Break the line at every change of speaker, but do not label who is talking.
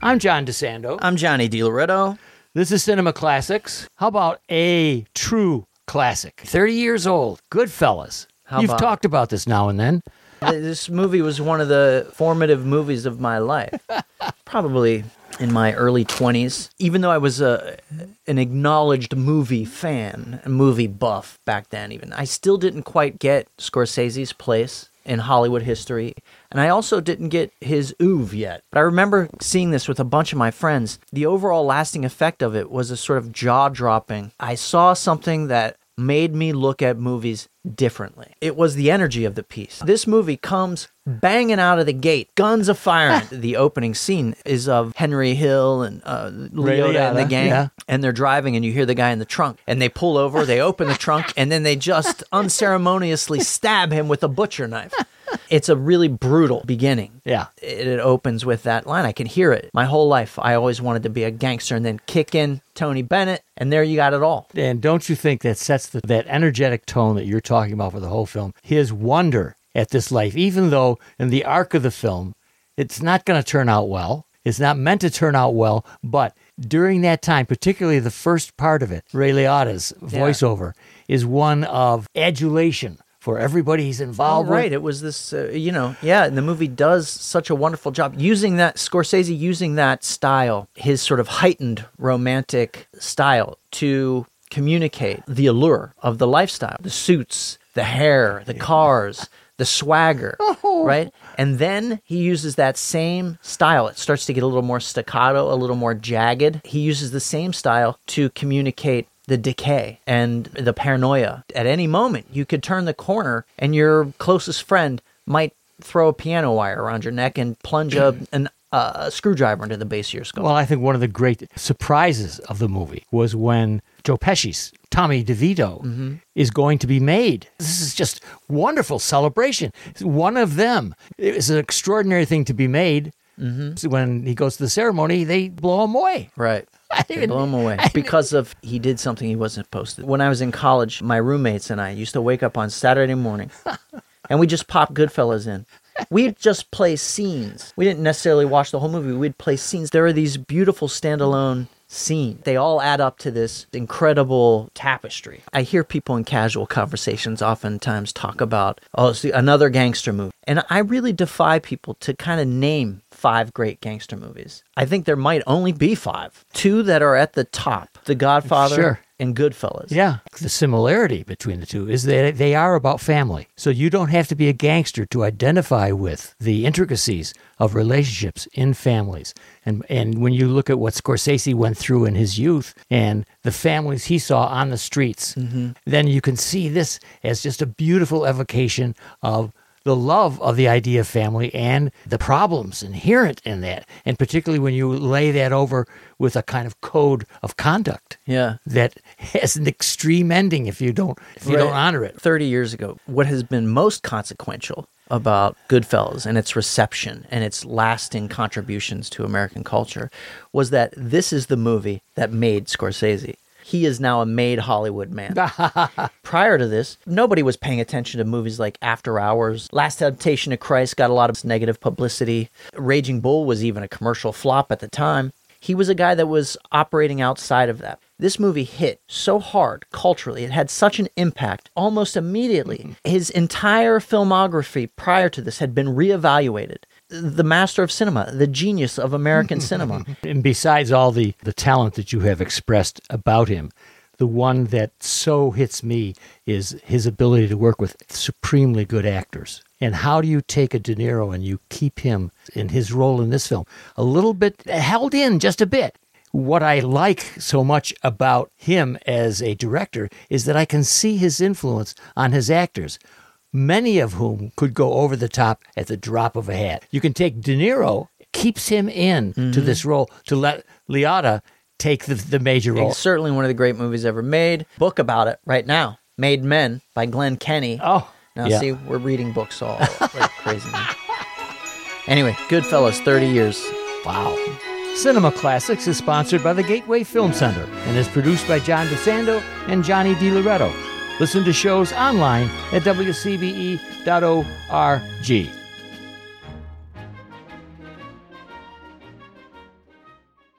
I'm John DeSando.
I'm Johnny DiLoretto.
This is Cinema Classics. How about a true classic? 30 years old. Goodfellas. You've talked about this now and then.
This movie was one of the formative movies of my life. Probably in my early 20s. Even though I was an acknowledged movie fan, a movie buff back then even, I still didn't quite get Scorsese's place in Hollywood history. And I also didn't get his oeuvre yet. But I remember seeing this with a bunch of my friends. The overall lasting effect of it was a sort of jaw-dropping. I saw something that made me look at movies differently. It was the energy of the piece. This movie comes banging out of the gate, guns a firing. The opening scene is of Henry Hill and Liotta and the gang, and they're driving, and you hear the guy in the trunk, and they pull over, they open the trunk, and then they just unceremoniously stab him with a butcher knife. It's a really brutal beginning.
Yeah.
It opens with that line. I can hear it. My whole life, I always wanted to be a gangster, and then kick in Tony Bennett, and there you got it all.
And don't you think that sets that energetic tone that you're talking about for the whole film? His wonder at this life, even though in the arc of the film, it's not going to turn out well. It's not meant to turn out well, but during that time, particularly the first part of it, Ray Liotta's voiceover is one of adulation for everybody he's involved with.
Right. It was this, and the movie does such a wonderful job using that, Scorsese using that style, his sort of heightened romantic style to communicate the allure of the lifestyle, the suits, the hair, the cars, the swagger, right? And then he uses that same style. It starts to get a little more staccato, a little more jagged. He uses the same style to communicate the decay and the paranoia. At any moment, you could turn the corner and your closest friend might throw a piano wire around your neck and plunge a screwdriver into the base of your skull.
Well, I think one of the great surprises of the movie was when Joe Pesci's Tommy DeVito is going to be made. This is just wonderful celebration. One of them. It's an extraordinary thing to be made. So when he goes to the ceremony, they blow him away.
Right. They blow him away because he did something he wasn't supposed to. When I was in college, my roommates and I used to wake up on Saturday morning and we just pop Goodfellas in. We'd just play scenes. We didn't necessarily watch the whole movie. We'd play scenes. There are these beautiful standalone scenes. They all add up to this incredible tapestry. I hear people in casual conversations oftentimes talk about, it's another gangster movie. And I really defy people to kind of name 5 great gangster movies. I think there might only be 5. 2 that are at the top, The Godfather and Goodfellas.
Yeah. The similarity between the two is that they are about family. So you don't have to be a gangster to identify with the intricacies of relationships in families. And when you look at what Scorsese went through in his youth and the families he saw on the streets, then you can see this as just a beautiful evocation of the love of the idea of family and the problems inherent in that. And particularly when you lay that over with a kind of code of conduct that has an extreme ending if you don't honor it.
30 years ago, what has been most consequential about Goodfellas and its reception and its lasting contributions to American culture was that this is the movie that made Scorsese. He is now a made Hollywood man. Prior to this, nobody was paying attention to movies like After Hours. Last Temptation of Christ got a lot of negative publicity. Raging Bull was even a commercial flop at the time. He was a guy that was operating outside of that. This movie hit so hard culturally. It had such an impact almost immediately. His entire filmography prior to this had been reevaluated. The master of cinema, the genius of American cinema.
And besides all the talent that you have expressed about him, the one that so hits me is his ability to work with supremely good actors. And how do you take a De Niro and you keep him in his role in this film a little bit held in just a bit? What I like so much about him as a director is that I can see his influence on his actors, many of whom could go over the top at the drop of a hat. You can take De Niro, keeps him in to this role, to let Liotta take the major role.
It's certainly one of the great movies ever made. Book about it right now, Made Men by Glenn Kenny. See, we're reading books all like crazy now. Anyway, Goodfellas, 30 years.
Wow. Cinema Classics is sponsored by the Gateway Film Center and is produced by John DeSando and Johnny DiLoretto. Listen to shows online at WCBE.org.